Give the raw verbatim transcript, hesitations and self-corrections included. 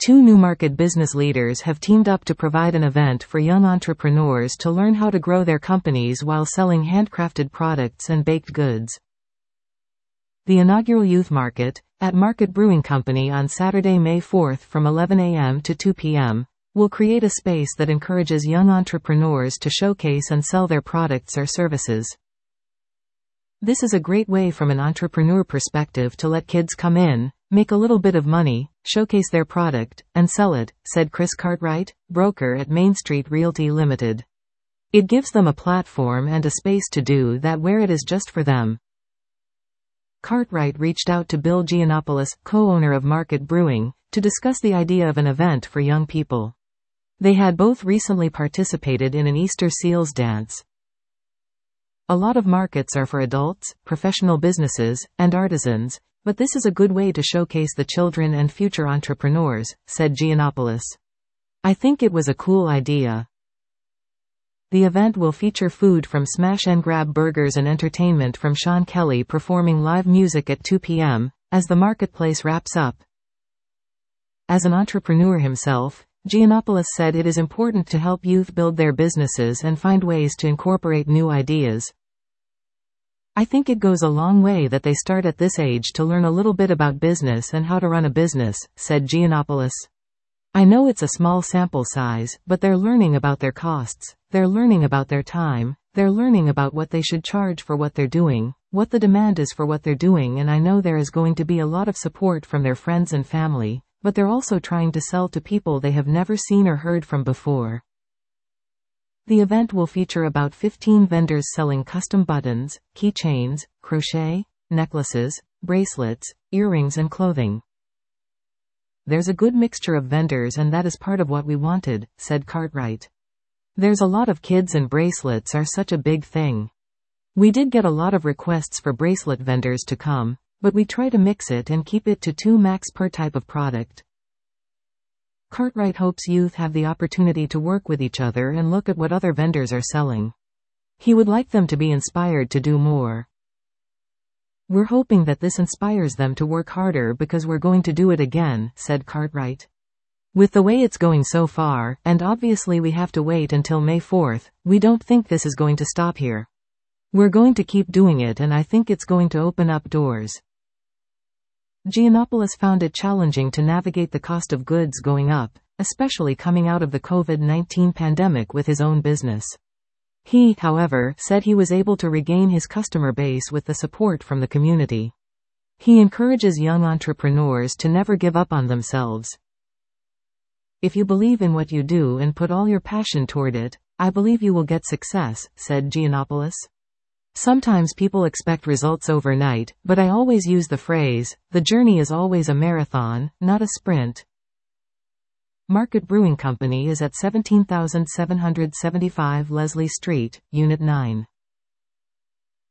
Two Newmarket business leaders have teamed up to provide an event for young entrepreneurs to learn how to grow their companies while selling handcrafted products and baked goods. The inaugural Youth Market, at Market Brewing Company on Saturday, May fourth from eleven a m to two p m, will create a space that encourages young entrepreneurs to showcase and sell their products or services. This is a great way from an entrepreneur perspective to let kids come in, make a little bit of money, showcase their product, and sell it, said Chris Cartwright, broker at Main Street Realty Limited. It gives them a platform and a space to do that where it is just for them. Cartwright reached out to Bill Giannopoulos, co-owner of Market Brewing, to discuss the idea of an event for young people. They had both recently participated in an Easter Seals dance. A lot of markets are for adults, professional businesses, and artisans, but this is a good way to showcase the children and future entrepreneurs, said Giannopoulos. I think it was a cool idea. The event will feature food from Smash and Grab Burgers and entertainment from Sean Kelly performing live music at two p m, as the marketplace wraps up. As an entrepreneur himself, Giannopoulos said it is important to help youth build their businesses and find ways to incorporate new ideas. I think it goes a long way that they start at this age to learn a little bit about business and how to run a business, said Giannopoulos. I know it's a small sample size, but they're learning about their costs, they're learning about their time, they're learning about what they should charge for what they're doing, what the demand is for what they're doing, and I know there is going to be a lot of support from their friends and family, but they're also trying to sell to people they have never seen or heard from before. The event will feature about fifteen vendors selling custom buttons, keychains, crochet, necklaces, bracelets, earrings and clothing. There's a good mixture of vendors and that is part of what we wanted, said Cartwright. There's a lot of kids and bracelets are such a big thing. We did get a lot of requests for bracelet vendors to come, but we try to mix it and keep it to two max per type of product. Cartwright hopes youth have the opportunity to work with each other and look at what other vendors are selling. He would like them to be inspired to do more. We're hoping that this inspires them to work harder because we're going to do it again, said Cartwright. With the way it's going so far, and obviously we have to wait until May fourth, we don't think this is going to stop here. We're going to keep doing it and I think it's going to open up doors. Giannopoulos found it challenging to navigate the cost of goods going up, especially coming out of the COVID nineteen pandemic with his own business. He, however, said he was able to regain his customer base with the support from the community. He encourages young entrepreneurs to never give up on themselves. If you believe in what you do and put all your passion toward it, I believe you will get success, said Giannopoulos. Sometimes people expect results overnight, but I always use the phrase, the journey is always a marathon, not a sprint. Market Brewing Company is at seventeen thousand seven hundred seventy-five Leslie Street, Unit nine.